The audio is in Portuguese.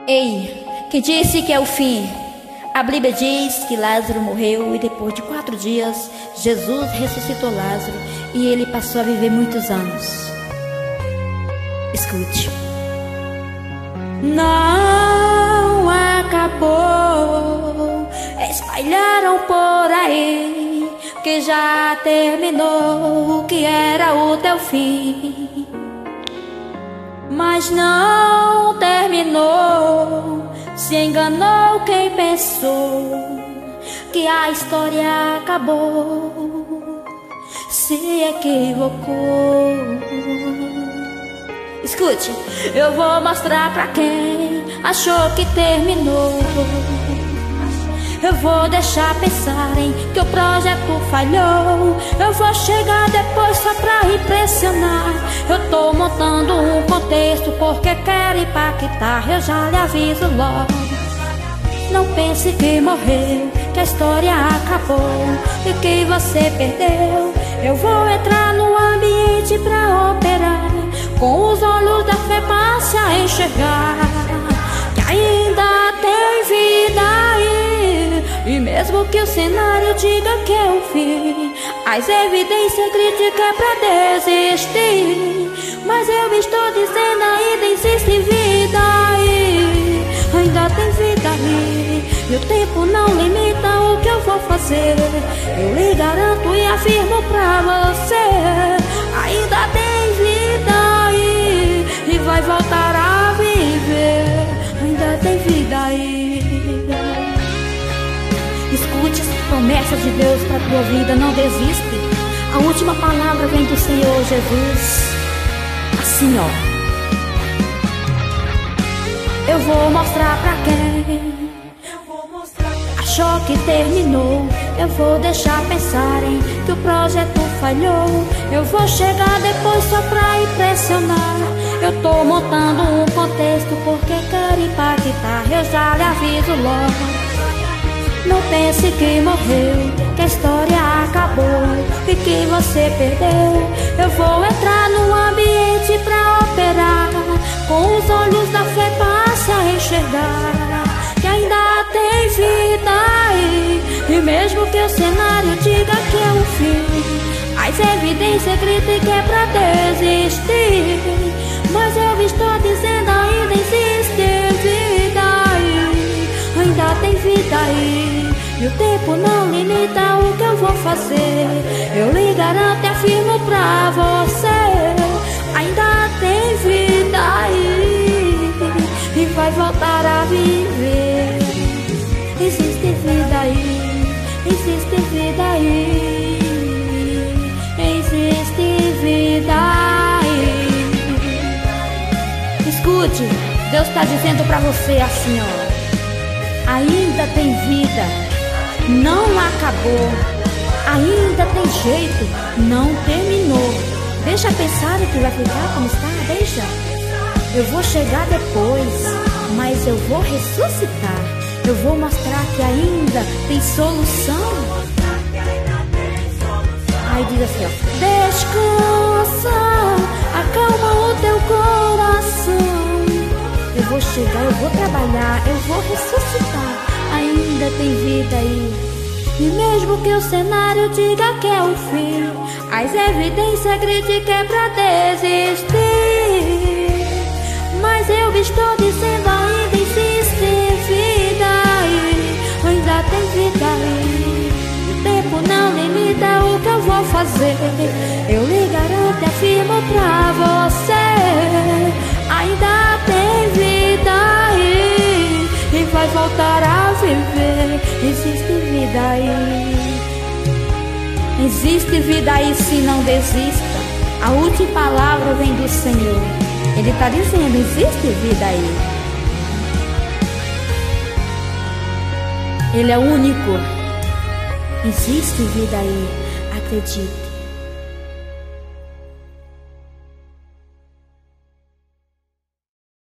Ei, que disse que é o fim? A Bíblia diz que Lázaro morreu e depois de 4 dias Jesus ressuscitou Lázaro e ele passou a viver muitos anos. Escute. Não acabou, espalharam por aí que já terminou, que era o teu fim. Mas não terminou, se enganou quem pensou que a história acabou, se equivocou. Escute, eu vou mostrar pra quem achou que terminou. Eu vou deixar pensarem que o projeto falhou. Eu vou chegar depois só pra impressionar. Eu tô montando um contexto porque quero impactar. Eu já lhe aviso logo, não pense que morreu, que a história acabou e que você perdeu. Eu vou entrar no ambiente pra operar, com os olhos da fé passe a enxergar que ainda tem vida aí. E mesmo que o cenário diga que é o fim, as evidências gritam que é pra desistir. Mas eu estou dizendo ainda existe vida aí. Ainda tem vida aí, e o tempo não limita o que eu vou fazer. Eu lhe garanto e afirmo pra você, ainda tem vida aí, e vai voltar a viver. Ainda tem vida aí. Escute as promessas de Deus para a tua vida, não desiste. A última palavra vem do Senhor Jesus. Assim, ó. Eu vou mostrar pra quem achou que terminou. Eu vou deixar pensarem que o projeto falhou. Eu vou chegar depois só pra impressionar. Eu tô montando um contexto porque quero impactar. Eu já lhe aviso logo, não pense que morreu, que a história acabou e que você perdeu. Eu vou entrar no ambiente pra operar, com os olhos da fé passe a enxergar que ainda tem vida aí. E mesmo que o cenário diga que é o fim, as evidências gritam que é pra desistir. Mas eu estou dizendo ainda existe vida aí. Ainda tem vida aí, e o tempo não limita o que eu vou fazer. Eu lhe garanto e afirmo pra você, ainda tem vida aí, e vai voltar a viver. Existe vida aí, existe vida aí, existe vida aí. Escute, Deus está dizendo pra você assim, ó: ainda tem vida, não acabou. Ainda tem jeito, não terminou. Deixa pensar que vai ficar como está, deixa. Eu vou chegar depois, mas eu vou ressuscitar. Eu vou mostrar que ainda tem solução. Aí diz assim, ó: descansa, acalma o teu coração. Eu vou chegar, eu vou trabalhar, eu vou ressuscitar. Ainda tem vida aí. E mesmo que o cenário diga que é o fim, as evidências gritam que é pra desistir. Mas eu estou dizendo ainda existe vida aí. Ainda tem vida aí, o tempo não limita o que eu vou fazer. Eu lhe garanto e afirmo pra você, ainda tem vida aí, e vai voltar a viver. Existe vida aí, existe vida aí, se não desista. A última palavra vem do Senhor. Ele está dizendo, existe vida aí. Ele é único. Existe vida aí, acredite.